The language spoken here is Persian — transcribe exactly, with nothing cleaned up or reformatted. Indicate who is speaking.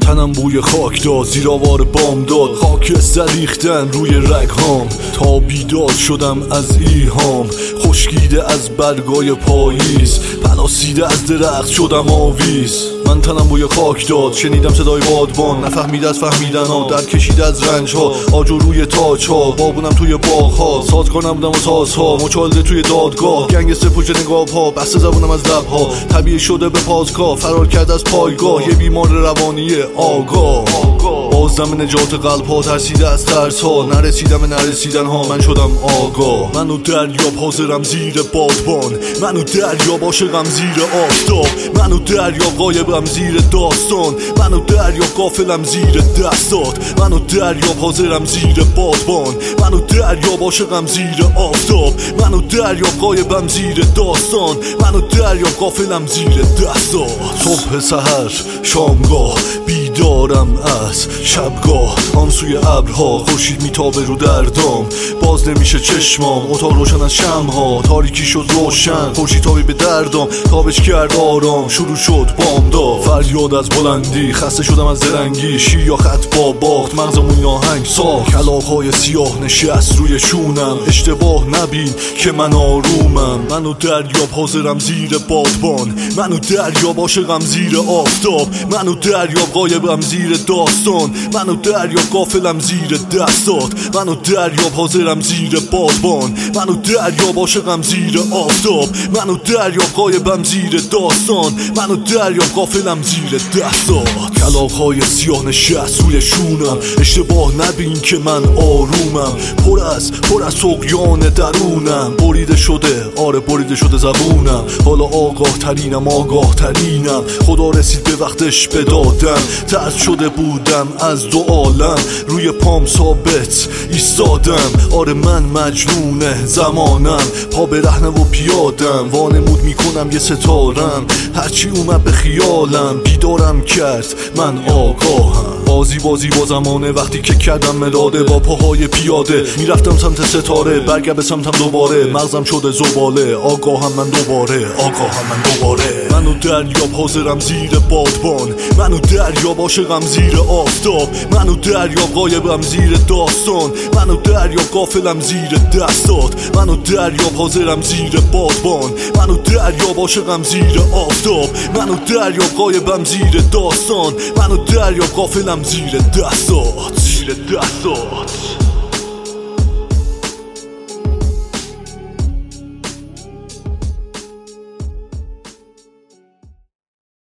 Speaker 1: تنم بوی خاک داد، زیر آوار بام داد، خاکستر ریختن روی رگ هام. تا بیدار شدم از ایهام، خشکیده از برگای پاییز، پلاسیده از درخت شدم آویز. من تنم بوی خاک داد، شنیدم صدای بادبان، نفهمید از فهمیدن ها، در کشید از رنج ها، آجو روی تاج ها، بابونم توی باغ ها، ساز کنم بودم و ساز ها، مچالده توی دادگاه، گنگستر پشت نقاب ها، بسته زبونم از لب ها، طبیعی شده به پاسگاه، فرار کرد از پایگاه، یه بیمار روانی آگاه. بازدم نجات قلب ها، ترسیده از ترس ها، نرسیدم نرسیدن ها، من شدم آگاه. منو دریاب حاضرم زیر بادبان، منو دریاب عاشقم زیر آفتاب، منو دریاب غایبم زیر داستان، منو دریاب غافلم زیر دستات، منو دریاب حاضرم زیر بادبان، منو دریاب عاشقم زیر آفتاب، منو دریاب غایبم زیر داستان، منو دریاب غافلم زیر دستات. صبح سحر شامگاه بیدارم از شبگاه، آن سوی ابرها خورشید میتابه رو دردام، باز نمیشه چشمام، اتاق روشن از شمعها، تاریکی شد روشن، خورشید تابی به دردام، تابش کرد آرام، شروع شد بامداد. فریاد از بلندی، خسته شدم از درنگی، شیر یا خط با باخت، مغزمون آهنگ ساخت، کلاغ‌های سیاه نشست روی شونم، اشتباه نبین که من آرومم. منو دریاب حاضرم زیر بادبان، منو دریاب عاشقم زیر آفتاب، منو دریاب غایبم زیر داستان، منو دریاب غافلم زیر دستات، منو دریاب حاضرم زیر بادبان، منو دریاب عاشقم زیر آفتاب، منو دریاب غایبم زیر داستان، منو دریاب غافلم زیر دستات. کلاغ‌های سیاه نشست روی شونم، اشتباه نبین که من آرومم، پر از پر از طغیان درونم، بریده شده آره بریده شده زبونم، حالا آگاه ترینم آگاه ترینم، خدا رسید به وقتش بدادم، ترد شده بودم از دو عالم، روی پام ثابت ایستادم، آره من مجنون زمانم، پا به رهنه و پیادم، وانمود میکنم یه ستارم، هرچی اومد به خیالم، بیدارم کرد من آگاهم. بازی بازی با زمانه، وقتی که کردم ملاده، با پاهای پیاده میرفتم سمت ستاره، برگرد به سمتم دوباره، مغزم شده زباله، آگاهم من دوباره، آگاهم من دوباره. منو دریاب حاضرم زیر بادبان، منو دریاب عاشقم زیر آفتاب، منو دریاب غایبم زیر داستان، منو دریاب غافلم زیر دستات، منو دریاب حاضرم زیر بادبان، منو دریاب عاشقم زیر آفتاب، منو دریاب غایبم زیر داستان، منو دریاب غافلم زیر دستات، زیر دستات.